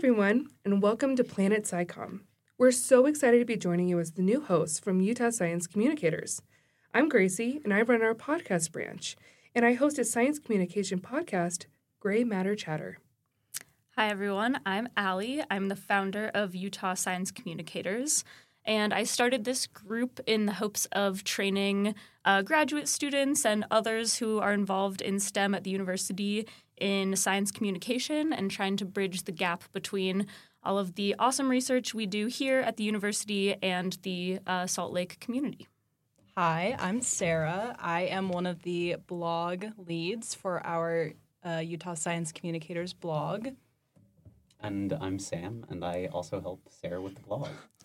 everyone, and welcome to Planet SciComm. We're so excited to be joining you as the new hosts from Utah Science Communicators. I'm Gracie, and I run our podcast branch, and I host a science communication podcast, Gray Matter Chatter. Hi, everyone. I'm Allie. I'm the founder of Utah Science Communicators, and I started this group in the hopes of training graduate students and others who are involved in STEM at the university in science communication and trying to bridge the gap between all of the awesome research we do here at the university and the Salt Lake community. Hi, I'm Sarah. I am one of the blog leads for our Utah Science Communicators blog. And I'm Sam, and I also help Sarah with the blog.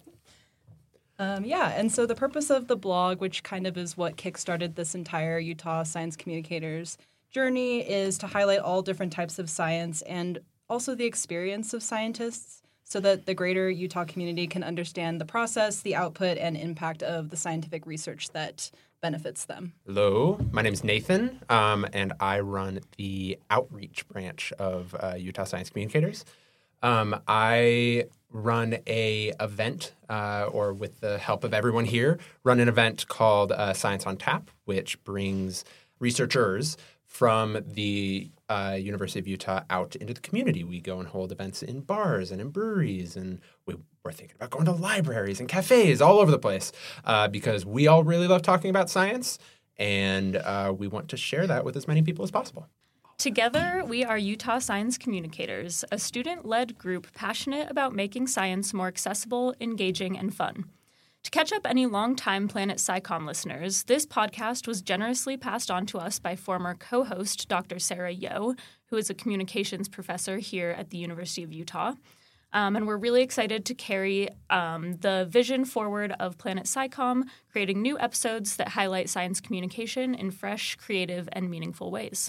And so the purpose of the blog, which kind of is what kickstarted this entire Utah Science Communicators journey, is to highlight all different types of science and also the experience of scientists so that the greater Utah community can understand the process, the output, and impact of the scientific research that benefits them. Hello, my name is Nathan, and I run the outreach branch of Utah Science Communicators. I run a event, or with the help of everyone here, run an event called Science on Tap, which brings researchers from the University of Utah out into the community. We go and hold events in bars and in breweries, and we're thinking about going to libraries and cafes all over the place because we all really love talking about science, and we want to share that with as many people as possible. Together, we are Utah Science Communicators, a student-led group passionate about making science more accessible, engaging, and fun. To catch up any longtime Planet SciComm listeners, this podcast was generously passed on to us by former co-host Dr. Sarah Yeo, who is a communications professor here at the University of Utah. And we're really excited to carry the vision forward of Planet SciComm, creating new episodes that highlight science communication in fresh, creative, and meaningful ways.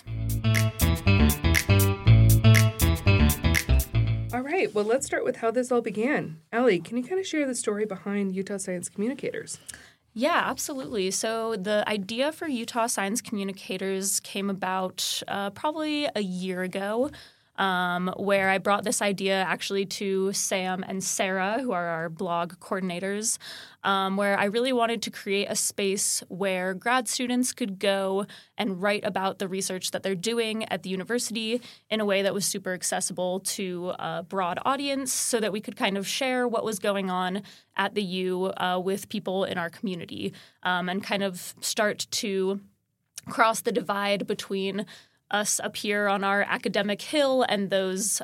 All right, well, let's start with how this all began. Allie, can you kind of share the story behind Utah Science Communicators? Yeah, absolutely. So the idea for Utah Science Communicators came about probably a year ago, where I brought this idea actually to Sam and Sarah, who are our blog coordinators, where I really wanted to create a space where grad students could go and write about the research that they're doing at the university in a way that was super accessible to a broad audience so that we could kind of share what was going on at the U with people in our community and kind of start to cross the divide between us up here on our academic hill and those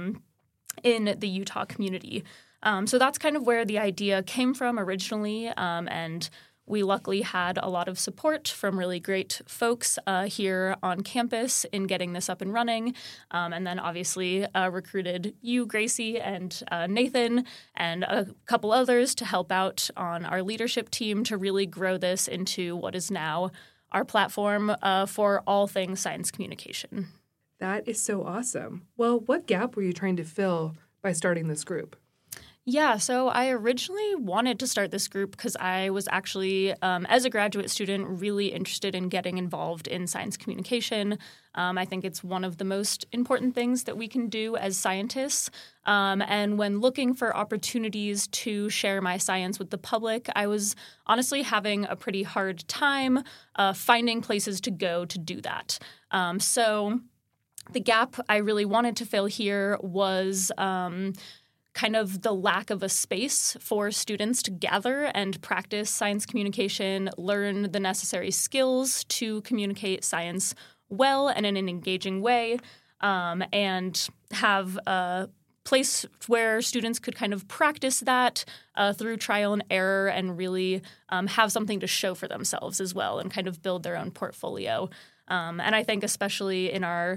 in the Utah community. So that's kind of where the idea came from originally, and we luckily had a lot of support from really great folks here on campus in getting this up and running, and then obviously recruited you, Gracie, and Nathan, and a couple others to help out on our leadership team to really grow this into what is now our platform for all things science communication. That is so awesome. Well, what gap were you trying to fill by starting this group? Yeah, so I originally wanted to start this group because I was actually, as a graduate student, really interested in getting involved in science communication. I think it's one of the most important things that we can do as scientists. And when looking for opportunities to share my science with the public, I was honestly having a pretty hard time finding places to go to do that. So the gap I really wanted to fill here was kind of the lack of a space for students to gather and practice science communication, learn the necessary skills to communicate science well and in an engaging way, and have a place where students could kind of practice that through trial and error and really have something to show for themselves as well and kind of build their own portfolio. And I think especially in our,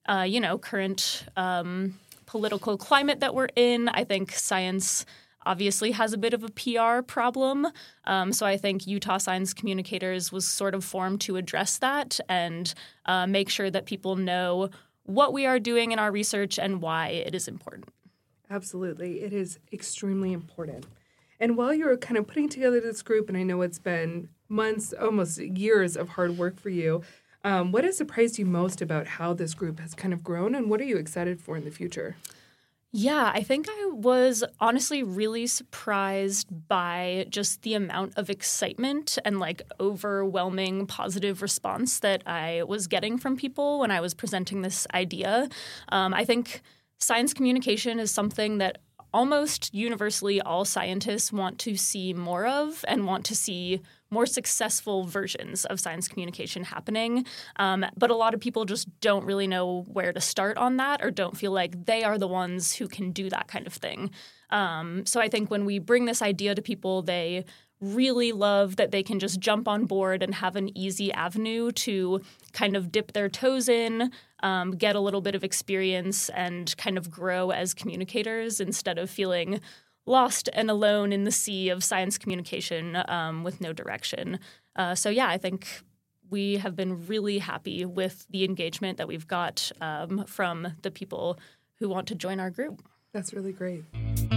current political climate that we're in, I think science obviously has a bit of a PR problem. So I think Utah Science Communicators was sort of formed to address that and make sure that people know what we are doing in our research and why it is important. Absolutely. It is extremely important. And while you were kind of putting together this group, and I know it's been months, almost years of hard work for you, what has surprised you most about how this group has kind of grown, and what are you excited for in the future? Yeah, I think I was honestly really surprised by just the amount of excitement and like overwhelming positive response that I was getting from people when I was presenting this idea. I think science communication is something that almost universally all scientists want to see more of and want to see more successful versions of science communication happening. But a lot of people just don't really know where to start on that or don't feel like they are the ones who can do that kind of thing. So I think when we bring this idea to people, they really love that they can just jump on board and have an easy avenue to kind of dip their toes in, get a little bit of experience, and kind of grow as communicators instead of feeling lost and alone in the sea of science communication with no direction. So yeah, I think we have been really happy with the engagement that we've got from the people who want to join our group. That's really great.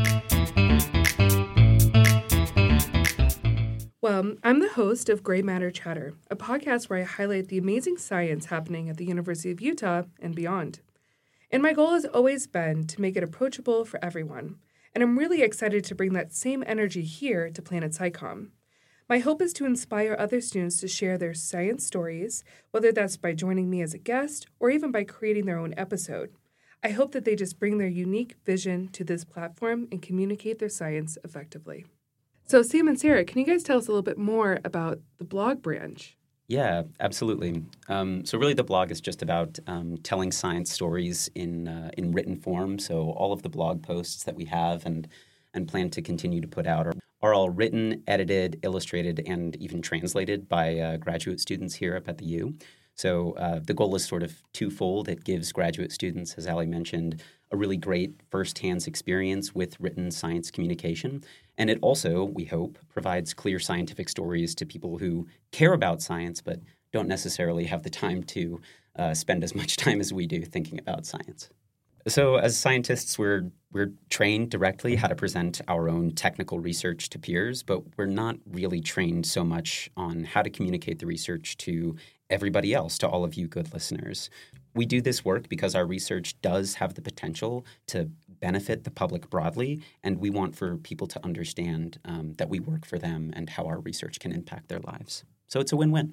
Well, I'm the host of Gray Matter Chatter, a podcast where I highlight the amazing science happening at the University of Utah and beyond. And my goal has always been to make it approachable for everyone. And I'm really excited to bring that same energy here to Planet SciComm. My hope is to inspire other students to share their science stories, whether that's by joining me as a guest or even by creating their own episode. I hope that they just bring their unique vision to this platform and communicate their science effectively. So Sam and Sarah, can you guys tell us a little bit more about the blog branch? Yeah, absolutely. So really the blog is just about telling science stories in written form. So all of the blog posts that we have and plan to continue to put out are all written, edited, illustrated, and even translated by graduate students here up at the U. So the goal is sort of twofold. It gives graduate students, as Ali mentioned, a really great first-hand experience with written science communication. And it also, we hope, provides clear scientific stories to people who care about science but don't necessarily have the time to spend as much time as we do thinking about science. So as scientists, we're trained directly how to present our own technical research to peers, but we're not really trained so much on how to communicate the research to everybody else, to all of you good listeners. We do this work because our research does have the potential to benefit the public broadly, and we want for people to understand that we work for them and how our research can impact their lives. So it's a win-win.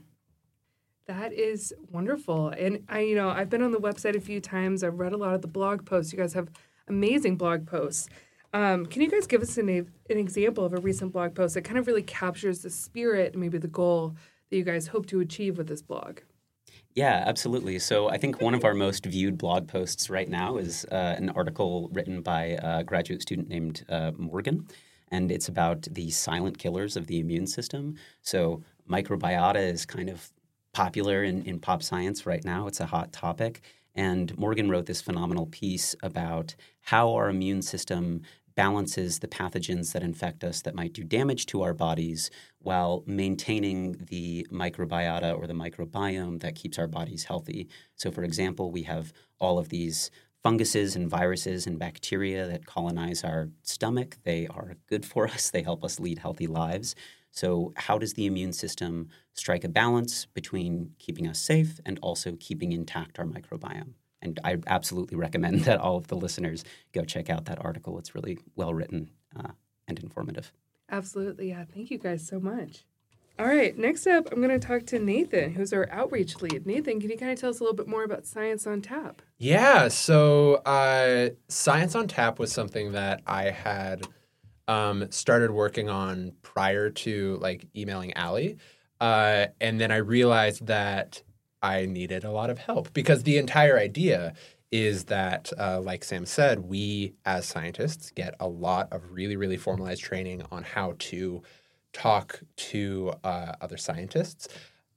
That is wonderful. And I've been on the website a few times. I've read a lot of the blog posts. You guys have amazing blog posts. Can you guys give us an example of a recent blog post that kind of really captures the spirit and maybe the goal that you guys hope to achieve with this blog? Yeah, absolutely. So I think one of our most viewed blog posts right now is an article written by a graduate student named Morgan, and it's about the silent killers of the immune system. So microbiota is kind of popular in pop science right now. It's a hot topic. And Morgan wrote this phenomenal piece about how our immune system balances the pathogens that infect us that might do damage to our bodies while maintaining the microbiota or the microbiome that keeps our bodies healthy. So, for example, we have all of these funguses and viruses and bacteria that colonize our stomach. They are good for us. They help us lead healthy lives. So how does the immune system strike a balance between keeping us safe and also keeping intact our microbiome? And I absolutely recommend that all of the listeners go check out that article. It's really well written and informative. Absolutely. Yeah. Thank you guys so much. All right. Next up, I'm going to talk to Nathan, who's our outreach lead. Nathan, can you kind of tell us a little bit more about Science on Tap? Yeah. So Science on Tap was something that I had started working on prior to emailing Ali. And then I realized that I needed a lot of help because the entire idea is that, like Sam said, we as scientists get a lot of really, really formalized training on how to talk to other scientists,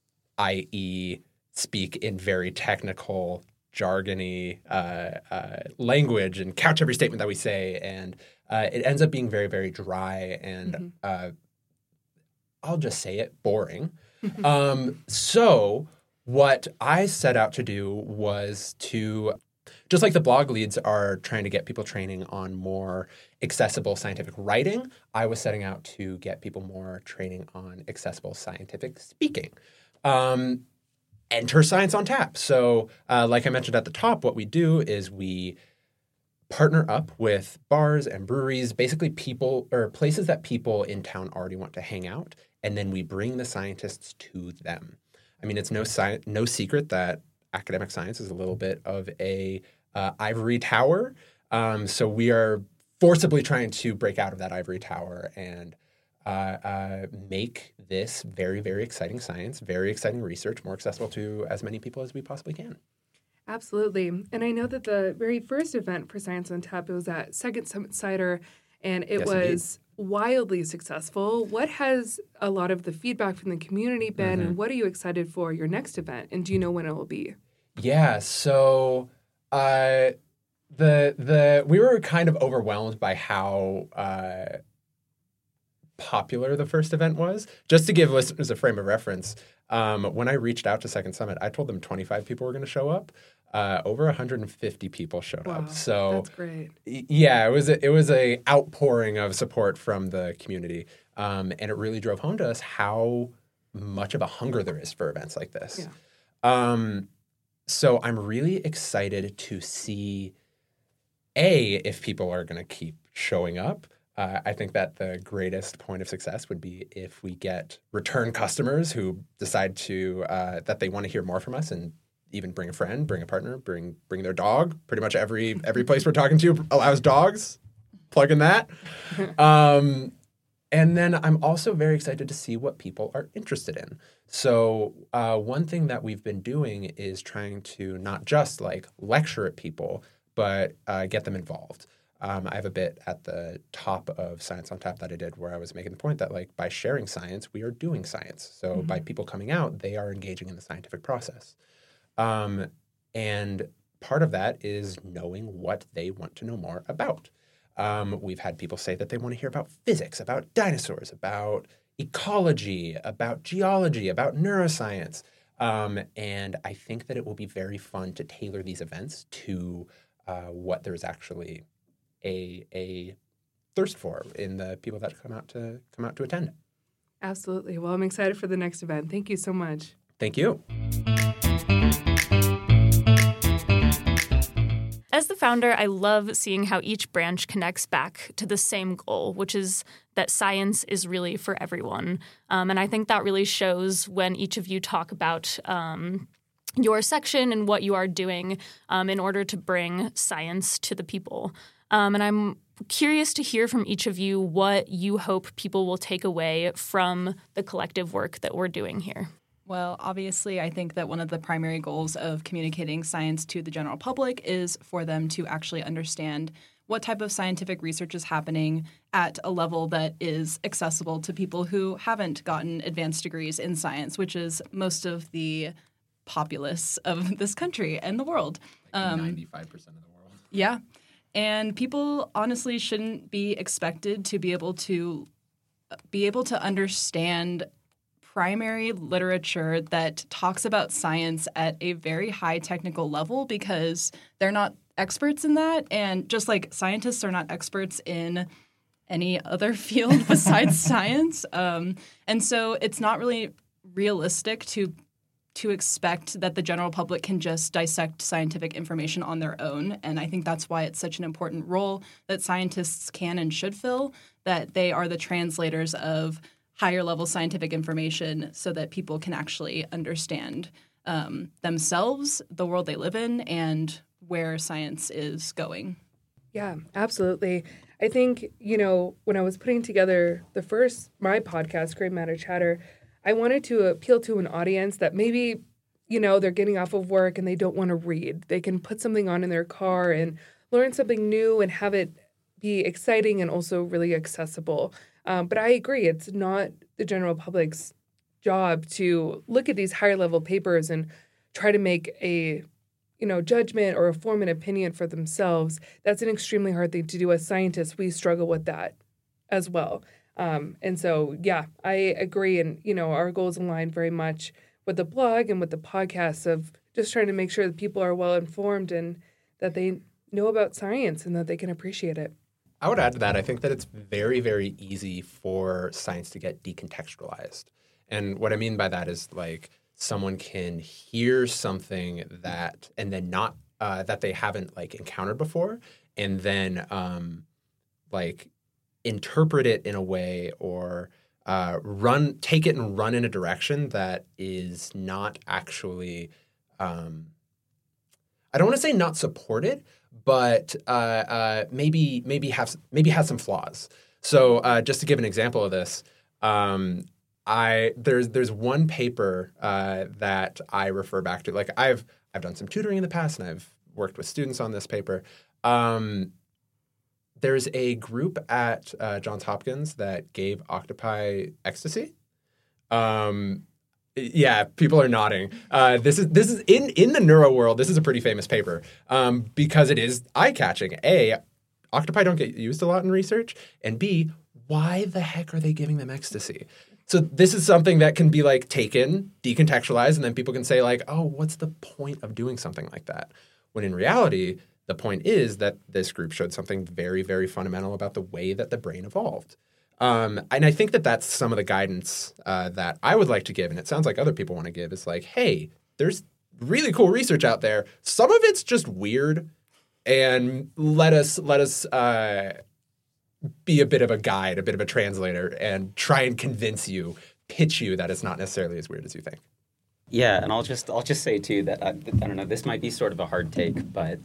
i.e. speak in very technical, jargony language and couch every statement that we say. And it ends up being very, very dry and I'll just say it, boring. So what I set out to do was to, just like the blog leads are trying to get people training on more accessible scientific writing, I was setting out to get people more training on accessible scientific speaking. Enter Science on Tap. So like I mentioned at the top, what we do is we partner up with bars and breweries, basically people or places that people in town already want to hang out, and then we bring the scientists to them. I mean, it's no secret that academic science is a little bit of a ivory tower. So we are forcibly trying to break out of that ivory tower and make this very, very exciting science, very exciting research more accessible to as many people as we possibly can. Absolutely. And I know that the very first event for Science on Tap, it was at Second Summit Cider, and it was wildly successful. What has a lot of the feedback from the community been, and what are you excited for your next event? And do you know when it will be? Yeah, so we were kind of overwhelmed by how popular the first event was. Just to give listeners a frame of reference, when I reached out to Second Summit, I told them 25 people were going to show up. Over 150 people showed up. So that's great. Yeah, it was a outpouring of support from the community, and it really drove home to us how much of a hunger there is for events like this. Yeah. So I'm really excited to see, if people are going to keep showing up. I think that the greatest point of success would be if we get return customers who decide to that they want to hear more from us and even bring a friend, bring a partner, bring their dog. Pretty much every place we're talking to allows dogs. Plug in that. And then I'm also very excited to see what people are interested in. So one thing that we've been doing is trying to not just lecture at people, but get them involved. I have a bit at the top of Science on Tap that I did where I was making the point that by sharing science, we are doing science. So by people coming out, they are engaging in the scientific process. And part of that is knowing what they want to know more about. We've had people say that they want to hear about physics, about dinosaurs, about ecology, about geology, about neuroscience. And I think that it will be very fun to tailor these events to what there's actually a thirst for in the people that come out to attend. Absolutely. Well, I'm excited for the next event. Thank you so much. Thank you. As the founder, I love seeing how each branch connects back to the same goal, which is that science is really for everyone. And I think that really shows when each of you talk about your section and what you are doing in order to bring science to the people. And I'm curious to hear from each of you what you hope people will take away from the collective work that we're doing here. Well, obviously, I think that one of the primary goals of communicating science to the general public is for them to actually understand what type of scientific research is happening at a level that is accessible to people who haven't gotten advanced degrees in science, which is most of the populace of this country and the world. 95% of the world. Yeah. And people honestly shouldn't be expected to be able to understand primary literature that talks about science at a very high technical level because they're not experts in that. And just like scientists are not experts in any other field besides science. And so it's not really realistic to expect that the general public can just dissect scientific information on their own. And I think that's why it's such an important role that scientists can and should fill, that they are the translators of higher level scientific information so that people can actually understand themselves, the world they live in, and where science is going. Yeah, absolutely. I think, when I was putting together my podcast, Gray Matter Chatter, I wanted to appeal to an audience that maybe, they're getting off of work and they don't want to read. They can put something on in their car and learn something new and have it be exciting and also really accessible. But I agree, it's not the general public's job to look at these higher level papers and try to make a judgment or form an opinion for themselves. That's an extremely hard thing to do. As scientists, we struggle with that as well. And so, yeah, I agree. And, our goals align very much with the blog and with the podcast of just trying to make sure that people are well informed and that they know about science and that they can appreciate it. I would add to that, I think that it's very, very easy for science to get decontextualized. And what I mean by that is someone can hear something that and then not that they haven't encountered before and then like interpret it in a way or take it and run in a direction that is not actually I don't want to say not supported, but maybe has some flaws. So just to give an example of this, there's one paper that I refer back to. Like I've done some tutoring in the past, and I've worked with students on this paper. There's a group at Johns Hopkins that gave octopi ecstasy. Yeah, people are nodding. This is in the neuro world. This is a pretty famous paper because it is eye-catching. A, octopi don't get used a lot in research, and B, why the heck are they giving them ecstasy? So this is something that can be like taken, decontextualized, and then people can say like, oh, what's the point of doing something like that? When in reality, the point is that this group showed something very, very fundamental about the way that the brain evolved. And I think that that's some of the guidance that I would like to give, and it sounds like other people want to give, is like, hey, there's really cool research out there. Some of it's just weird, and let us be a bit of a guide, a bit of a translator, and try and pitch you that it's not necessarily as weird as you think. Yeah, and I'll just say too that I don't know, this might be sort of a hard take, but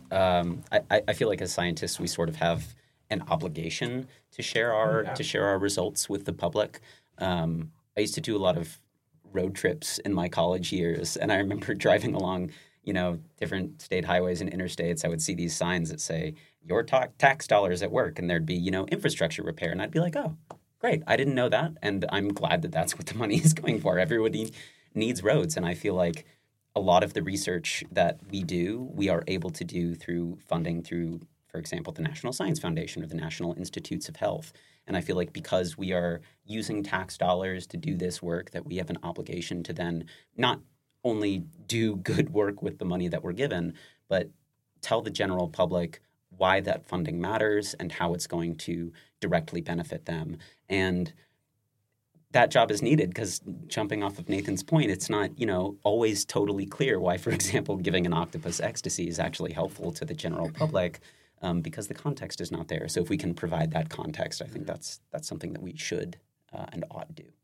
I feel like as scientists we sort of have an obligation to share our results with the public. I used to do a lot of road trips in my college years, and I remember driving along, different state highways and interstates. I would see these signs that say your tax dollars at work, and there'd be infrastructure repair, and I'd be like, oh, great, I didn't know that, and I'm glad that that's what the money is going for. Everybody needs roads, and I feel like a lot of the research that we are able to do through funding through, for example, the National Science Foundation or the National Institutes of Health. And I feel like because we are using tax dollars to do this work, that we have an obligation to then not only do good work with the money that we're given, but tell the general public why that funding matters and how it's going to directly benefit them. And that job is needed because, jumping off of Nathan's point, it's not, always totally clear why, for example, giving an octopus ecstasy is actually helpful to the general public because the context is not there. So if we can provide that context, I think that's something that we should and ought do.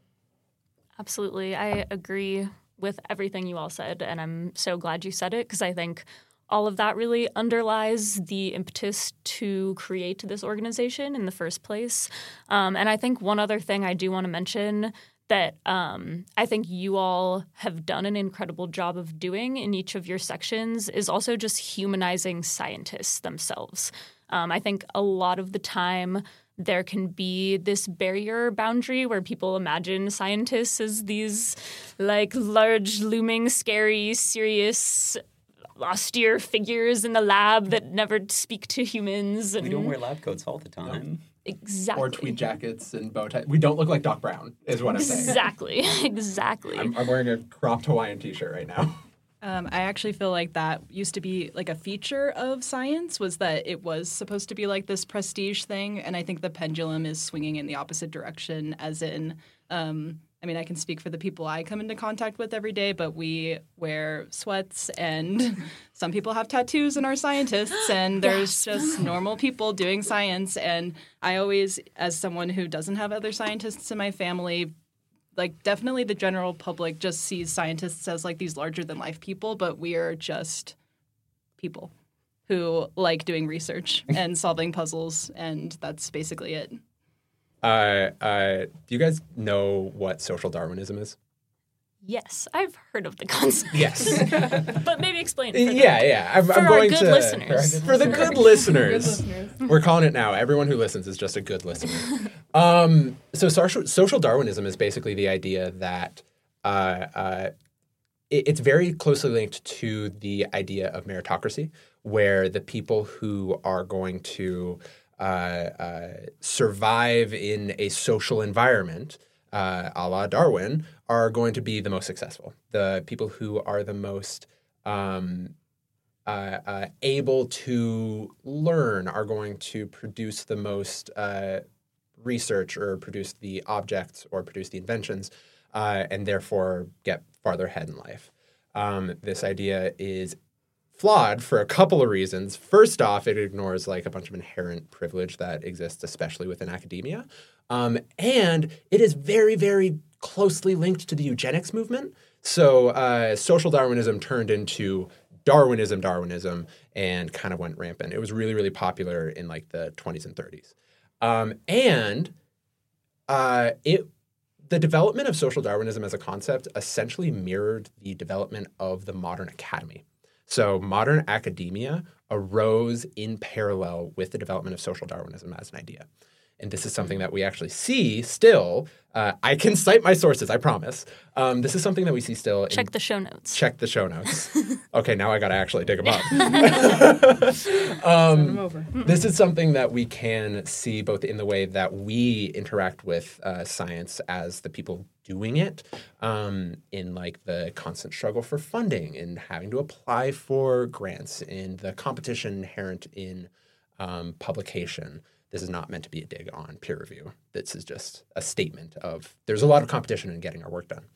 Absolutely. I agree with everything you all said, and I'm so glad you said it because I think all of that really underlies the impetus to create this organization in the first place. And I think one other thing I do want to mention that I think you all have done an incredible job of doing in each of your sections is also just humanizing scientists themselves. I think a lot of the time there can be this barrier boundary where people imagine scientists as these like large, looming, scary, serious, austere figures in the lab that never speak to humans. And we don't wear lab coats all the time. No. Exactly. Or tweed jackets and bow ties. We don't look like Doc Brown, is what I'm saying. Exactly. I'm wearing a cropped Hawaiian t-shirt right now. I actually feel like that used to be like a feature of science, was that it was supposed to be like this prestige thing. And I think the pendulum is swinging in the opposite direction, as in, I can speak for the people I come into contact with every day, but we wear sweats and some people have tattoos and are scientists, and there's just normal people doing science. And I always, as someone who doesn't have other scientists in my family, like definitely the general public just sees scientists as like these larger than life people, but we are just people who like doing research and solving puzzles, and that's basically it. Do you guys know what social Darwinism is? Yes, I've heard of the concept. Yes. But maybe explain it. I'm for going our good to listeners. For the good listeners. We're calling it now. Everyone who listens is just a good listener. So social Darwinism is basically the idea that it's very closely linked to the idea of meritocracy, where the people who are going to survive in a social environment, a la Darwin, are going to be the most successful. The people who are the most able to learn are going to produce the most research, or produce the objects, or produce the inventions, and therefore get farther ahead in life. This idea is flawed for a couple of reasons. First off, it ignores like a bunch of inherent privilege that exists, especially within academia. And it is very, very closely linked to the eugenics movement. So social Darwinism turned into Darwinism, and kind of went rampant. It was really, really popular in like the 20s and 30s. The development of social Darwinism as a concept essentially mirrored the development of the modern academy. So modern academia arose in parallel with the development of social Darwinism as an idea. And this is something that we actually see still. I can cite my sources, I promise. This is something that we see still. Check the show notes. Check the show notes. Okay, now I got to actually dig them up. Send them over. This is something that we can see both in the way that we interact with science as the people doing it, in like the constant struggle for funding and having to apply for grants, in the competition inherent in publication. This is not meant to be a dig on peer review. This is just a statement of there's a lot of competition in getting our work done.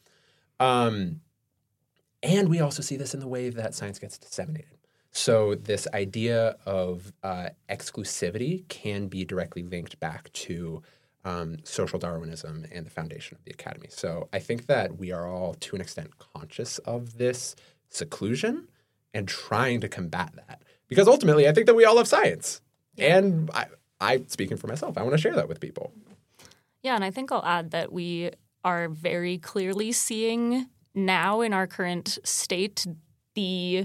And we also see this in the way that science gets disseminated. So this idea of exclusivity can be directly linked back to social Darwinism and the foundation of the academy. So I think that we are all, to an extent, conscious of this seclusion and trying to combat that. Because ultimately, I think that we all love science. Yeah. And I, speaking for myself, I want to share that with people. Yeah, and I think I'll add that we are very clearly seeing now in our current state the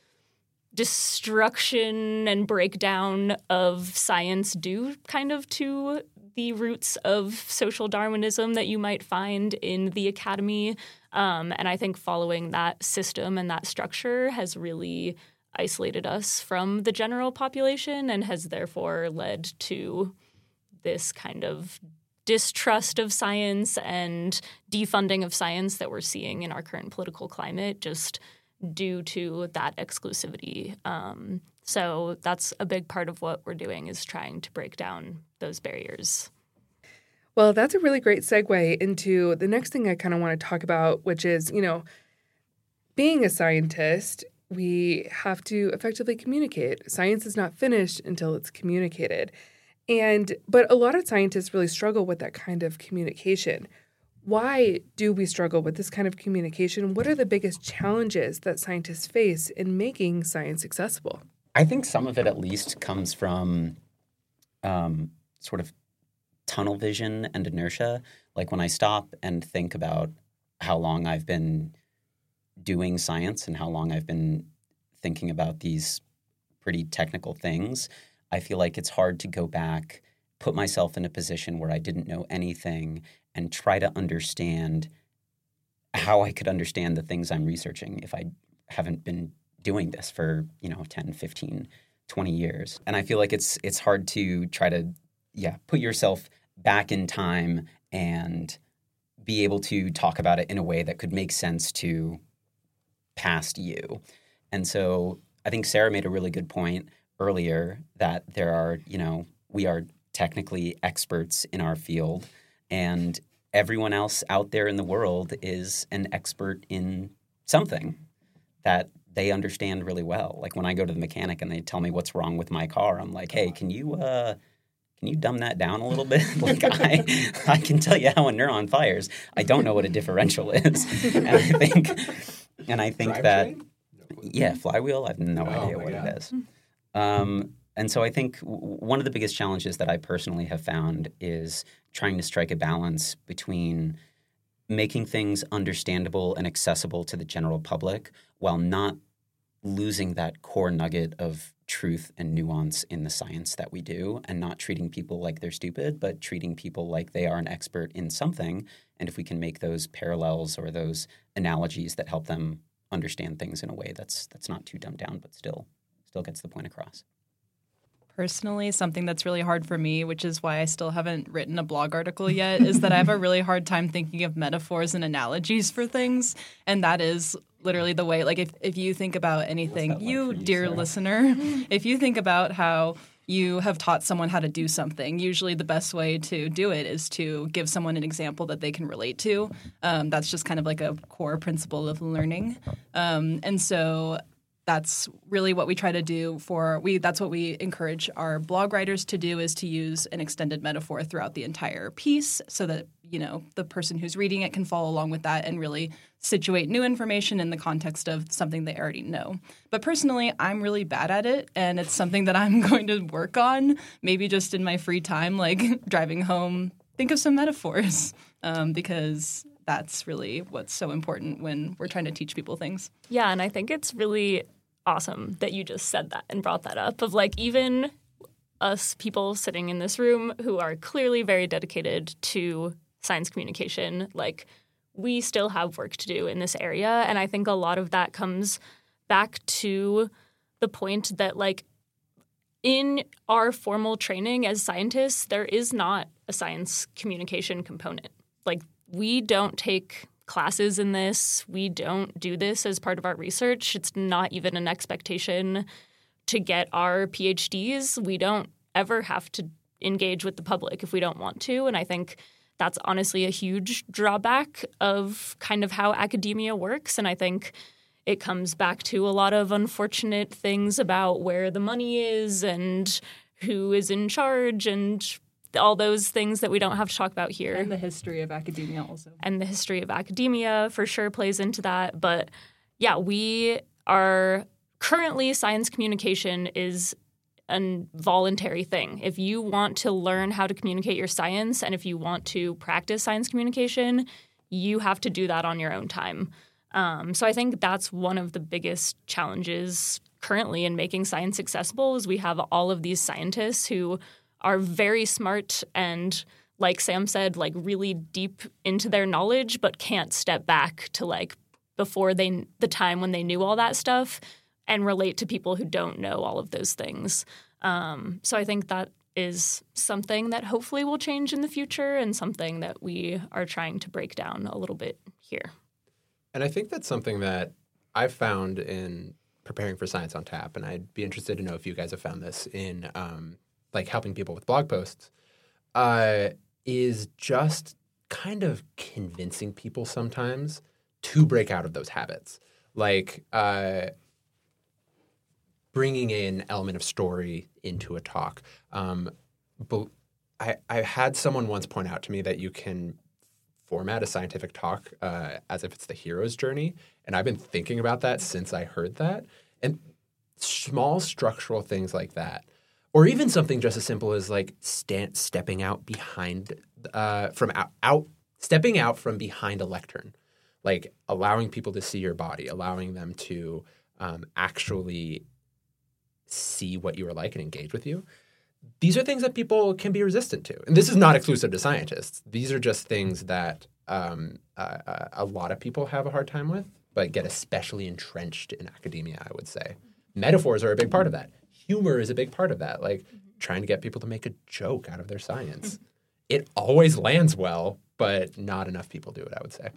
destruction and breakdown of science due kind of to the roots of social Darwinism that you might find in the academy. And I think following that system and that structure has really isolated us from the general population and has therefore led to this kind of distrust of science and defunding of science that we're seeing in our current political climate just due to that exclusivity. So that's a big part of what we're doing, is trying to break down those barriers. Well, that's a really great segue into the next thing I kind of want to talk about, which is, being a scientist, we have to effectively communicate. Science is not finished until it's communicated. But a lot of scientists really struggle with that kind of communication. Why do we struggle with this kind of communication? What are the biggest challenges that scientists face in making science accessible? I think some of it at least comes from sort of tunnel vision and inertia. Like when I stop and think about how long I've been doing science and how long I've been thinking about these pretty technical things, I feel like it's hard to go back, put myself in a position where I didn't know anything and try to understand how I could understand the things I'm researching if I haven't been doing this for, 10, 15, 20 years. And I feel like it's hard to try to, put yourself back in time and be able to talk about it in a way that could make sense to past you. And so I think Sarah made a really good point earlier that there are, we are technically experts in our field, and everyone else out there in the world is an expert in something that they understand really well. Like when I go to the mechanic and they tell me what's wrong with my car, I'm like, hey, can you dumb that down a little bit? Like I can tell you how a neuron fires. I don't know what a differential is. And I think that, flywheel, I have no idea what it is. And so I think one of the biggest challenges that I personally have found is trying to strike a balance between making things understandable and accessible to the general public while not losing that core nugget of truth and nuance in the science that we do, and not treating people like they're stupid, but treating people like they are an expert in something. And if we can make those parallels or those analogies that help them understand things in a way that's not too dumbed down, but still gets the point across. Personally, something that's really hard for me, which is why I still haven't written a blog article yet, is that I have a really hard time thinking of metaphors and analogies for things. And that is literally the way, like if you think about anything, you, dear listener, if you think about how you have taught someone how to do something, usually the best way to do it is to give someone an example that they can relate to. That's just kind of like a core principle of learning. And so that's really what we try to do that's what we encourage our blog writers to do, is to use an extended metaphor throughout the entire piece so that, the person who's reading it can follow along with that and really situate new information in the context of something they already know. But personally, I'm really bad at it, and it's something that I'm going to work on, maybe just in my free time, like driving home, think of some metaphors, because that's really what's so important when we're trying to teach people things. Yeah, and I think it's really awesome that you just said that and brought that up, of like even us people sitting in this room who are clearly very dedicated to science communication, like we still have work to do in this area. And I think a lot of that comes back to the point that like in our formal training as scientists, there is not a science communication component. Like we don't take classes in this. We don't do this as part of our research. It's not even an expectation to get our PhDs. We don't ever have to engage with the public if we don't want to. And I think that's honestly a huge drawback of kind of how academia works. And I think it comes back to a lot of unfortunate things about where the money is and who is in charge and all those things that we don't have to talk about here. And the history of academia also. And the history of academia for sure plays into that. But yeah, we are currently, science communication is a voluntary thing. If you want to learn how to communicate your science and if you want to practice science communication, you have to do that on your own time. So I think that's one of the biggest challenges currently in making science accessible is we have all of these scientists who are very smart and, like Sam said, like really deep into their knowledge, but can't step back to like before the time when they knew all that stuff and relate to people who don't know all of those things. So I think that is something that hopefully will change in the future and something that we are trying to break down a little bit here. And I think that's something that I've found in preparing for Science on Tap, and I'd be interested to know if you guys have found this in like helping people with blog posts, is just kind of convincing people sometimes to break out of those habits. Like bringing an element of story into a talk. But I had someone once point out to me that you can format a scientific talk as if it's the hero's journey. And I've been thinking about that since I heard that. And small structural things like that, or even something just as simple as like stepping out stepping out from behind a lectern, like allowing people to see your body, allowing them to actually see what you are like and engage with you. These are things that people can be resistant to. And this is not exclusive to scientists. These are just things that a lot of people have a hard time with, but get especially entrenched in academia, I would say. Metaphors are a big part of that. Humor is a big part of that, like trying to get people to make a joke out of their science. It always lands well, but not enough people do it, I would say.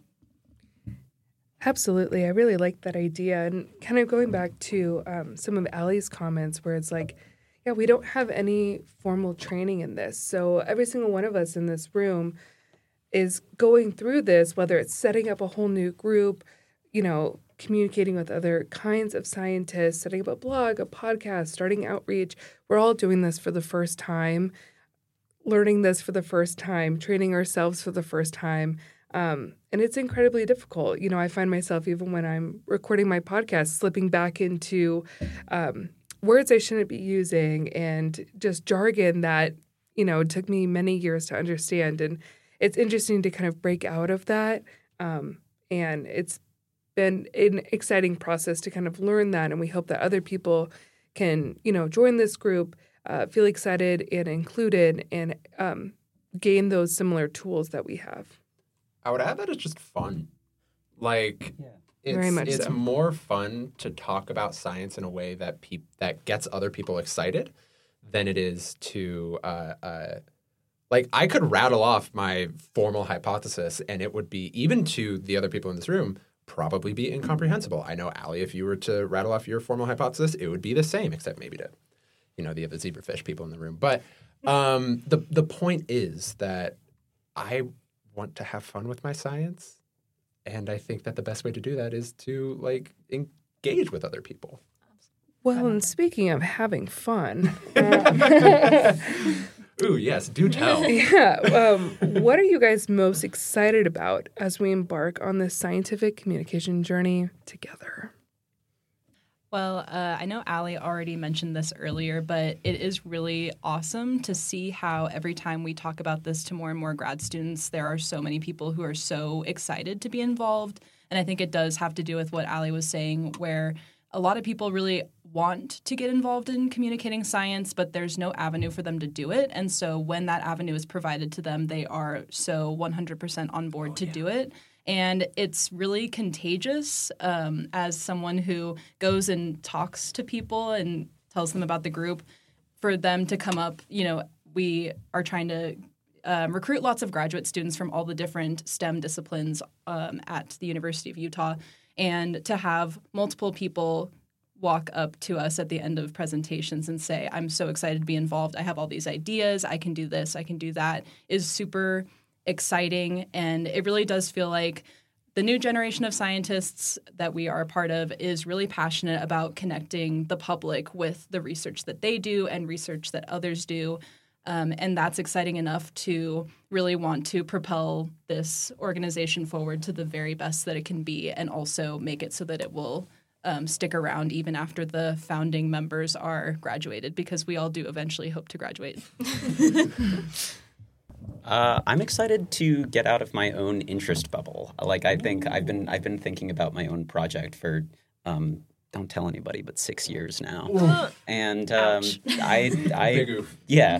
Absolutely. I really like that idea. And kind of going back to some of Allie's comments where it's like, yeah, we don't have any formal training in this. So every single one of us in this room is going through this, whether it's setting up a whole new group, communicating with other kinds of scientists, setting up a blog, a podcast, starting outreach. We're all doing this for the first time, learning this for the first time, training ourselves for the first time. And it's incredibly difficult. I find myself, even when I'm recording my podcast, slipping back into words I shouldn't be using and just jargon that, took me many years to understand. And it's interesting to kind of break out of that. And it's been an exciting process to kind of learn that. And we hope that other people can, join this group, feel excited and included, and gain those similar tools that we have. I would add that it's just fun. Like, Very much it's so. more fun to talk about science in a way that that gets other people excited than it is to like I could rattle off my formal hypothesis and it would be, even to the other people in this room, probably be incomprehensible. I know, Allie, if you were to rattle off your formal hypothesis, it would be the same, except maybe to, the other zebrafish people in the room. But the point is that I want to have fun with my science, and I think that the best way to do that is to like engage with other people. Well, and speaking of having fun, Ooh, yes, do tell. what are you guys most excited about as we embark on this scientific communication journey together? Well, I know Allie already mentioned this earlier, but it is really awesome to see how every time we talk about this to more and more grad students, there are so many people who are so excited to be involved. And I think it does have to do with what Allie was saying, where a lot of people really want to get involved in communicating science, but there's no avenue for them to do it. And so when that avenue is provided to them, they are so 100% on board to do it. And it's really contagious as someone who goes and talks to people and tells them about the group, for them to come up. We are trying to recruit lots of graduate students from all the different STEM disciplines at the University of Utah, and to have multiple people walk up to us at the end of presentations and say, I'm so excited to be involved. I have all these ideas. I can do this. I can do that, is super exciting. And it really does feel like the new generation of scientists that we are a part of is really passionate about connecting the public with the research that they do and research that others do. And that's exciting enough to really want to propel this organization forward to the very best that it can be, and also make it so that it will stick around even after the founding members are graduated, because we all do eventually hope to graduate. I'm excited to get out of my own interest bubble. I think I've been thinking about my own project for don't tell anybody, but 6 years now. And Big oof.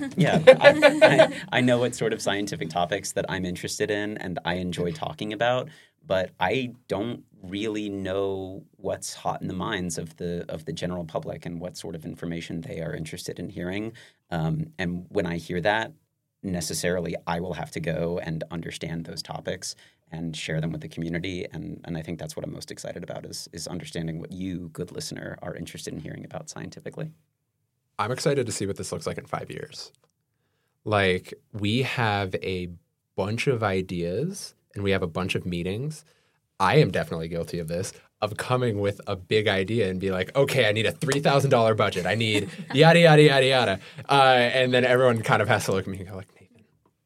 I know what sort of scientific topics that I'm interested in and I enjoy talking about, but I don't really know what's hot in the minds of the general public and what sort of information they are interested in hearing. And when I hear that, necessarily I will have to go and understand those topics and share them with the community. And I think that's what I'm most excited about is understanding what you, good listener, are interested in hearing about scientifically. I'm excited to see what this looks like in 5 years. We have a bunch of ideas and we have a bunch of meetings. I am definitely guilty of this, of coming with a big idea and be like, okay, I need a $3,000 budget. I need yada, yada, yada, yada. And then everyone kind of has to look at me and go like, Nathan,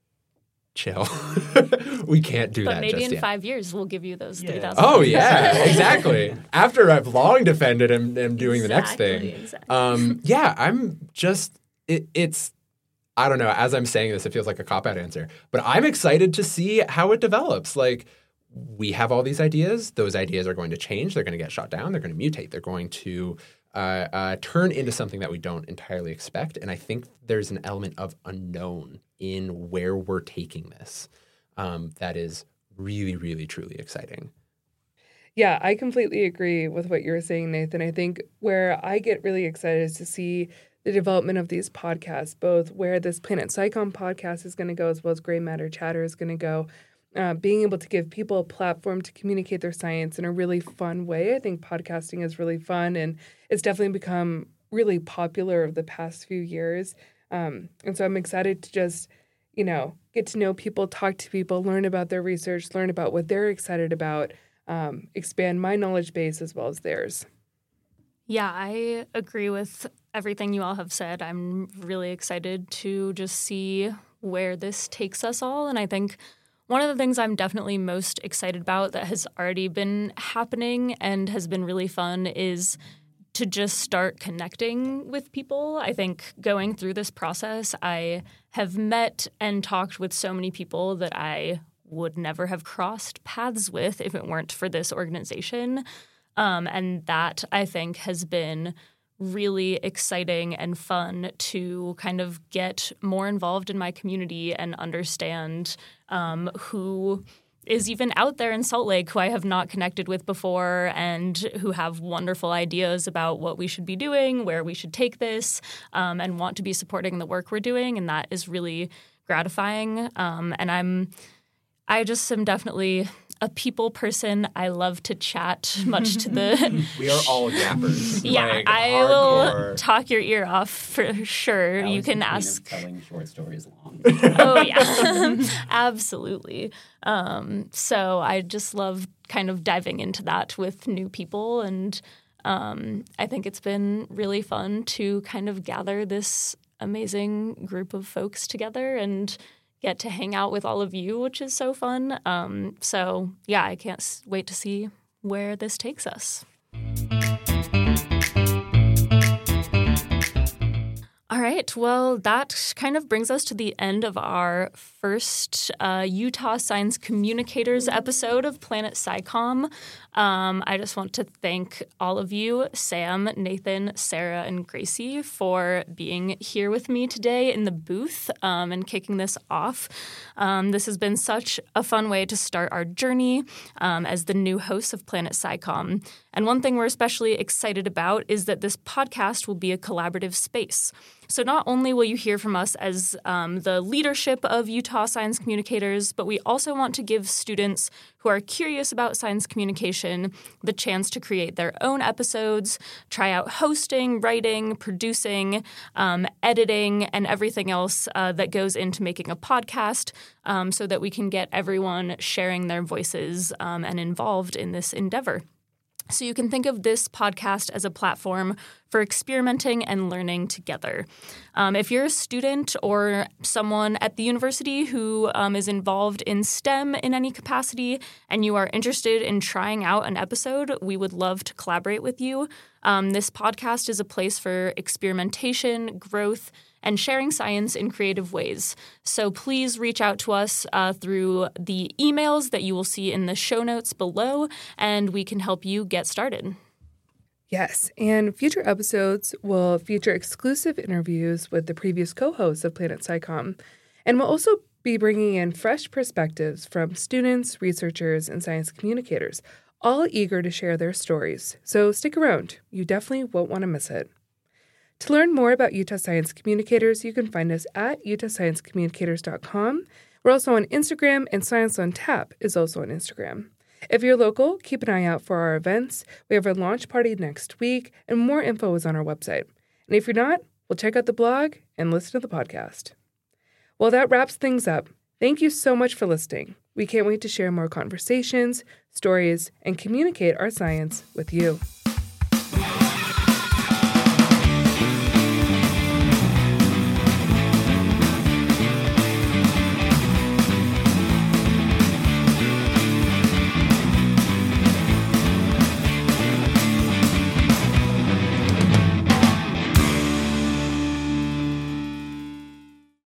chill. We can't do that But maybe just in yet. 5 years we'll give you those $3,000. Oh, yeah, exactly. After I've long defended and am doing the next thing. Exactly. I'm just it's I don't know. As I'm saying this, it feels like a cop-out answer. But I'm excited to see how it develops. We have all these ideas. Those ideas are going to change. They're going to get shot down. They're going to mutate. They're going to turn into something that we don't entirely expect. And I think there's an element of unknown in where we're taking this that is really, really, truly exciting. Yeah, I completely agree with what you're saying, Nathan. I think where I get really excited is to see the development of these podcasts, both where this Planet SciComm podcast is going to go as well as Gray Matter Chatter is going to go. Being able to give people a platform to communicate their science in a really fun way. I think podcasting is really fun, and it's definitely become really popular over the past few years. And so I'm excited to just, get to know people, talk to people, learn about their research, learn about what they're excited about, expand my knowledge base as well as theirs. Yeah, I agree with everything you all have said. I'm really excited to just see where this takes us all. And I think one of the things I'm definitely most excited about that has already been happening and has been really fun is to just start connecting with people. I think going through this process, I have met and talked with so many people that I would never have crossed paths with if it weren't for this organization. And that, I think, has been really exciting and fun to kind of get more involved in my community and understand who is even out there in Salt Lake who I have not connected with before and who have wonderful ideas about what we should be doing, where we should take this, and want to be supporting the work we're doing. And that is really gratifying. And I just am definitely a people person. I love to chat, much to the... We are all yappers. Yeah, I will talk your ear off for sure. Alex, you can the queen ask... of telling short stories long. Oh, yeah. Absolutely. So I just love kind of diving into that with new people and I think it's been really fun to kind of gather this amazing group of folks together and get to hang out with all of you, which is so fun. So yeah, I can't wait to see where this takes us. All right. Well, that kind of brings us to the end of our first Utah Science Communicators episode of Planet SciComm. I just want to thank all of you, Sam, Nathan, Sarah, and Gracie, for being here with me today in the booth and kicking this off. This has been such a fun way to start our journey as the new hosts of Planet SciComm. And one thing we're especially excited about is that this podcast will be a collaborative space. So not only will you hear from us as the leadership of Utah Science Communicators, but we also want to give students who are curious about science communication the chance to create their own episodes, try out hosting, writing, producing, editing, and everything else that goes into making a podcast so that we can get everyone sharing their voices and involved in this endeavor. So you can think of this podcast as a platform for experimenting and learning together. If you're a student or someone at the university who is involved in STEM in any capacity and you are interested in trying out an episode, we would love to collaborate with you. This podcast is a place for experimentation, growth, and sharing science in creative ways. So please reach out to us through the emails that you will see in the show notes below, and we can help you get started. Yes, and future episodes will feature exclusive interviews with the previous co-hosts of Planet SciComm, and we'll also be bringing in fresh perspectives from students, researchers, and science communicators, all eager to share their stories. So stick around. You definitely won't want to miss it. To learn more about Utah Science Communicators, you can find us at utahsciencecommunicators.com. We're also on Instagram, and Science on Tap is also on Instagram. If you're local, keep an eye out for our events. We have our launch party next week, and more info is on our website. And if you're not, well, check out the blog and listen to the podcast. Well, that wraps things up. Thank you so much for listening. We can't wait to share more conversations, stories, and communicate our science with you.